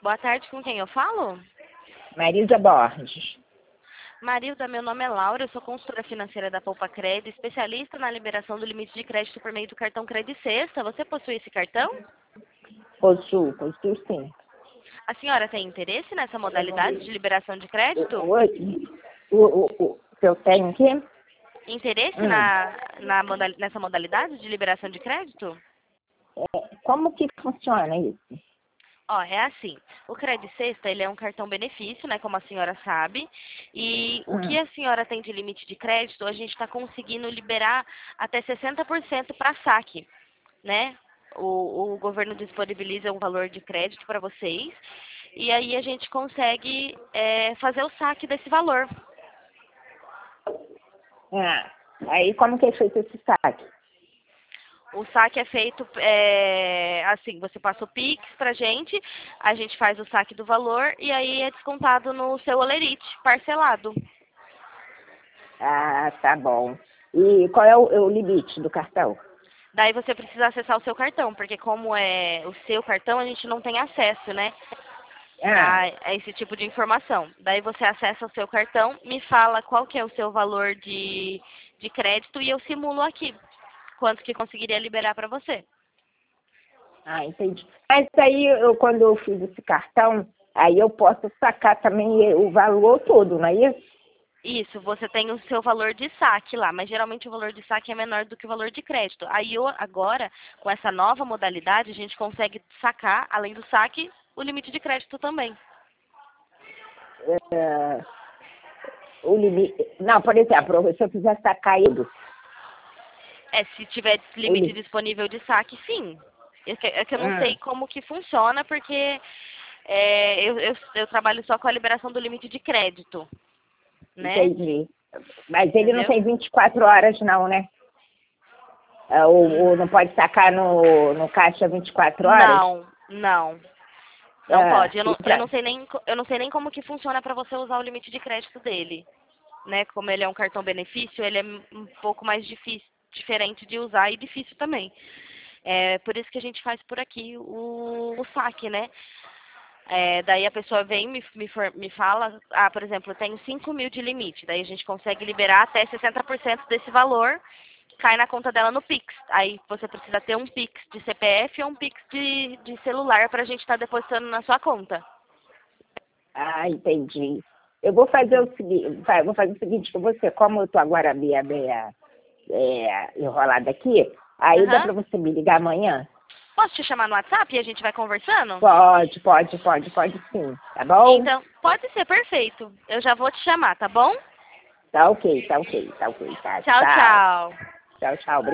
Boa tarde, com quem eu falo? Marisa Borges. Marilda, meu nome é Laura, eu sou consultora financeira da Poupa Crédito, especialista na liberação do limite de crédito por meio do cartão Crédito Sexta. Você possui esse cartão? Possuo sim. A senhora tem interesse nessa modalidade de liberação de crédito? Se eu tenho aqui? Interesse nessa modalidade de liberação de crédito? Como que funciona isso? Ó, é assim, o Crédito Sexta, ele é um cartão benefício, né, como a senhora sabe, e o que a senhora tem de limite de crédito, a gente está conseguindo liberar até 60% para saque, né? O governo disponibiliza um valor de crédito para vocês, e aí a gente consegue fazer o saque desse valor. Aí como que é feito esse saque? O saque é feito assim, você passa o Pix pra gente, a gente faz o saque do valor e aí é descontado no seu Olerite, parcelado. Ah, tá bom. E qual é o limite do cartão? Daí você precisa acessar o seu cartão, porque como é o seu cartão, a gente não tem acesso, né, a esse tipo de informação. Daí você acessa o seu cartão, me fala qual que é o seu valor de crédito e eu simulo aqui quanto que conseguiria liberar para você. Entendi. Mas aí, quando eu fiz esse cartão, aí eu posso sacar também o valor todo, não é isso? Isso, você tem o seu valor de saque lá, mas geralmente o valor de saque é menor do que o valor de crédito. Aí agora, com essa nova modalidade, a gente consegue sacar, além do saque, o limite de crédito também. O limite. Não, por exemplo, se eu quiser sacar ele. Se tiver limite disponível de saque, sim. É que eu não sei como que funciona, porque eu trabalho só com a liberação do limite de crédito, né? Entendi. Mas ele Entendeu? não tem 24 horas não, né? Ou não pode sacar no caixa 24 horas? Não pode. Eu não sei nem como que funciona para você usar o limite de crédito dele, né? Como ele é um cartão benefício, ele é um pouco mais diferente de usar e difícil também. É por isso que a gente faz por aqui o saque, né? Daí a pessoa vem me fala, por exemplo, eu tenho 5.000 de limite, daí a gente consegue liberar até 60% desse valor, cai na conta dela no Pix. Aí você precisa ter um Pix de CPF ou um Pix de celular para a gente estar depositando na sua conta. Entendi. Eu vou fazer o seguinte com você, como eu estou agora meia enrolada aqui, aí dá para você me ligar amanhã? Posso te chamar no WhatsApp e a gente vai conversando? Pode sim, tá bom? Então, pode ser, perfeito. Eu já vou te chamar, tá bom? Tá ok. Tá, Tchau, tchau. Tchau.